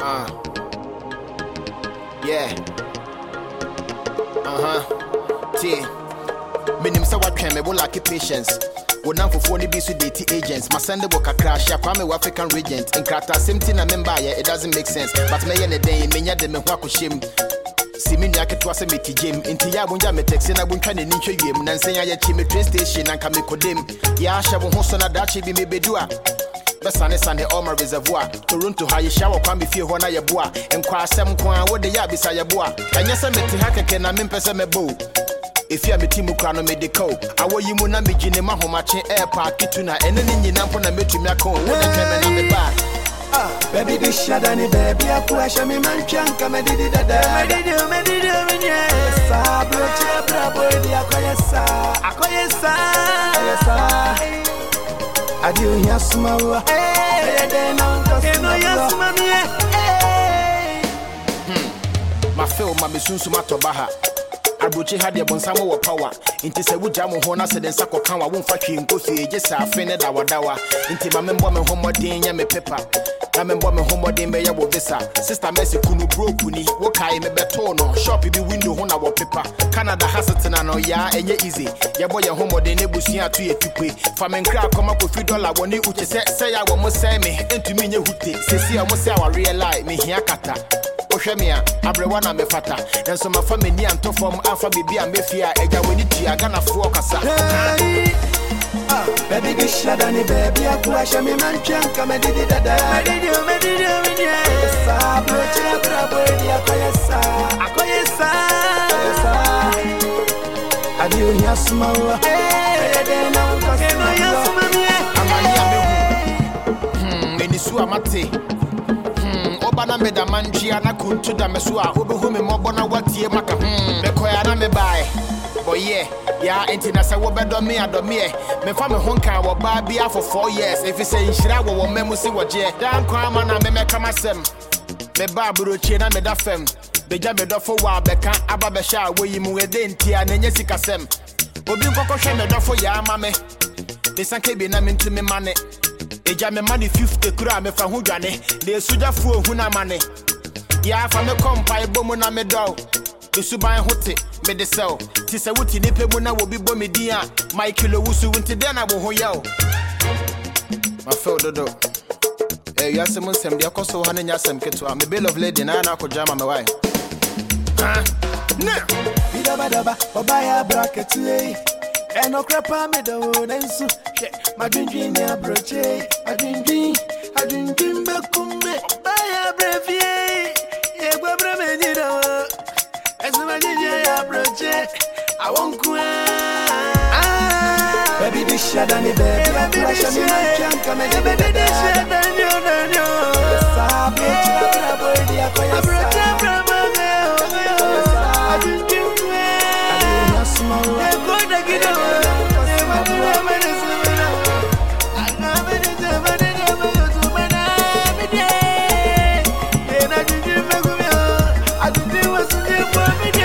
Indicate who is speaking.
Speaker 1: Yeah. T. Minim sa what can me will like patience. Would not for phone be so DT agents. My Sunday work a crash, I kwame African regent. In Krata, same thing I remember, it doesn't make sense. But me any day, me ya de me wako shim. See me nyake to ase meti gym. Inti ya bunja me text na bunka ne nincho yem. Nan say ya chi me train station and kame kodem. Ya sha wo ho so na dachi bi me bedua. Besane sane all my reservoir. Toronto high shower kwa me fie ho na ye boa. Enkwa asem kwa wo de ya bisa ye boa. Anya se meti hakeke na me mpese me bo. If you are timu krano medical, I will you muna me gine ma homache air park kituna and then in Nampo na metu me akon. What the camera na me back?
Speaker 2: Baby be shadani baby akwasha me man chanka me didi dada. Me didi sa bro chebra boy di akoyesa. Adieu yasuma wa. De na unkasuma yasuma me.
Speaker 1: My film ma besunsu matobaha. Abuchi had your bonsamo wa power. Inti se wujamu hona se den sako kanwa wonfa twi nkofi je sa afene dawa. Inti ma membo me homodin ya me pepa. Na membo me homodin be ya wo visa. Sister Mercy kunu broke ni. Wo kai me beto no. Shop bi window hona wo pepa. Canada hasetina no ya enye easy. Ya boy ya homodin ebusia tu ye tupe. Fa men kra koma ko $3 woni uche se ya wo mo se me. Entumi nye hute. Sesi ya mo se wa realize me hia kata. Oshemia, abrewana me fata. And so my family and to form alpha baby and mefia, Ega Winiti, I gonna focus.
Speaker 2: Baby, be shadani, baby, I push me man chanka, me did dada. Me did Sabro, chebra, boy, akoyesa. Adieu, yasuma, na unkasuma yasuma
Speaker 1: me. Menisu amate. Bana me da manjia na kuntu da meso a obehu me mobona watie maka me koya na me bai boy ya enti na se wo bedo me adome me fa me honka wo ba bia for 4 years if you say nhira wo memu se wo je dan kwa ma na me meka masem me ba burochie na me da fem beja me do fo wa beka aba be sha wo yi mu ede enti a na nya sikasem obi nkoko hwe me do fo ya ama me de sanke bi na me ntimi mane Eja me money 50 kura me fa hudwane de suja fu ohu na mane ya fa me kompa ebomu na me do esuban hote me de sell ti se wuti ni pe mu na wo bi bo me din a Michael Owusu wunti de na wo ho yaw ma fe ododo ya se mun sem de akoso ha na nya sem keto me bill of lady na na akojama me why na
Speaker 2: bidaba obaya bracket eno krepa me do nensu my dream ya broche I dream bakume baya brevie ye gwabre me dida esuma ya broche I won't baby be shadani baby I crash me man chanka me de shadani no sabe chira boy di akoyesa I dream yasuma go da gido I